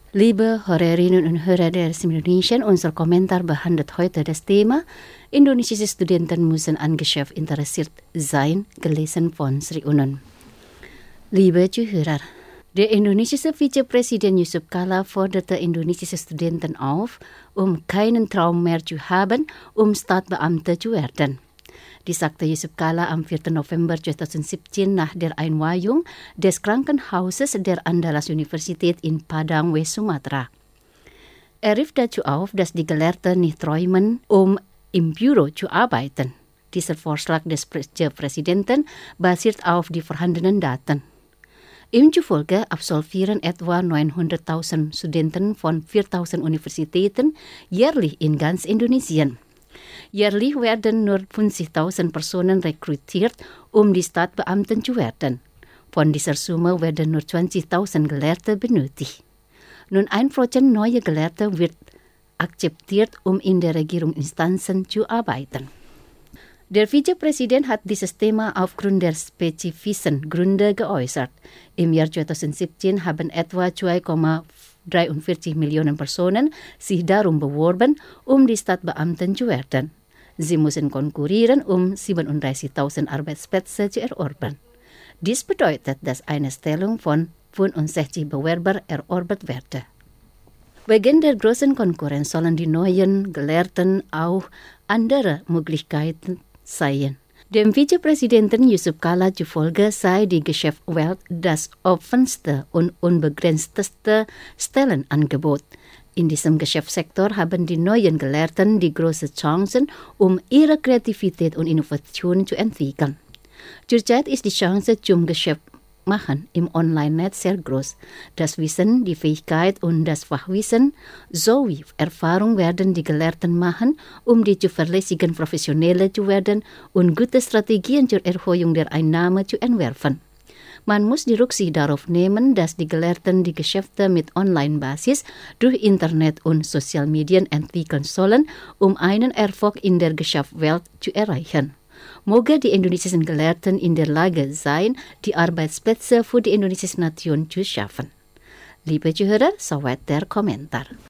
Liebe Hörerinnen und Hörer der Indonesien, unser Kommentar behandelt heute das Thema Indonesische Studenten müssen an Geschäft interessiert sein, gelesen von Sri Unun. Liebe Zuhörer, der indonesische Vizepräsident Yusuf Kala forderte indonesische Studenten auf, keinen Traum mehr zu haben, Staatsbeamte zu werden. Dies sagte Yusuf Kala am 4. November 2017 nach der Einweihung des Krankenhauses der Andalas-Universität in Padang, West Sumatra. Er rief dazu auf, dass die Gelehrten nicht träumen, im Büro zu arbeiten. Dieser Vorschlag des Präsidenten basiert auf die vorhandenen Daten. Ihm zufolge absolvieren etwa 900.000 Studenten von 4.000 Universitäten jährlich in ganz Indonesien. Jährlich werden nur 50.000 Personen rekrutiert, die Staatsbeamten zu werden. Von dieser Summe werden nur 20.000 Gelehrte benötigt. Nun 1% neue Gelehrte wird akzeptiert, in der Regierungsinstanzen zu arbeiten. Der Vizepräsident hat dieses Thema aufgrund der spezifischen Gründe geäußert. Im Jahr 2017 haben etwa 2,43 Millionen Personen sich darum beworben, die Staatsbeamten zu werden. Sie müssen konkurrieren, 37.000 Arbeitsplätze zu erobern. Dies bedeutet, dass eine Stellung von 65 Bewerbern erobert werde. Wegen der großen Konkurrenz sollen die neuen Gelehrten auch andere Möglichkeiten sehen. Dem Vizepräsidenten Yusuf Kala zufolge sei die Geschäftswelt das offenste und unbegrenzteste Stellenangebot. In diesem Geschäftssektor haben die neuen Gelehrten die großen Chancen, ihre Kreativität und Innovation zu entwickeln. Zurzeit ist die Chance zum Geschäftmachen im Online-Netz sehr groß. Das Wissen, die Fähigkeit und das Fachwissen sowie Erfahrung werden die Gelehrten machen, die zuverlässigen Professionelle zu werden und gute Strategien zur Erhöhung der Einnahme zu entwerfen. Man muss die Rücksicht darauf nehmen, dass die Gelehrten die Geschäfte mit Online-Basis durch Internet und Sozialmedien entwickeln sollen, einen Erfolg in der Geschäftswelt zu erreichen. Moga die indonesischen Gelehrten in der Lage sein, die Arbeitsplätze für die indonesische Nation zu schaffen. Liebe Zuhörer, soweit der Kommentar.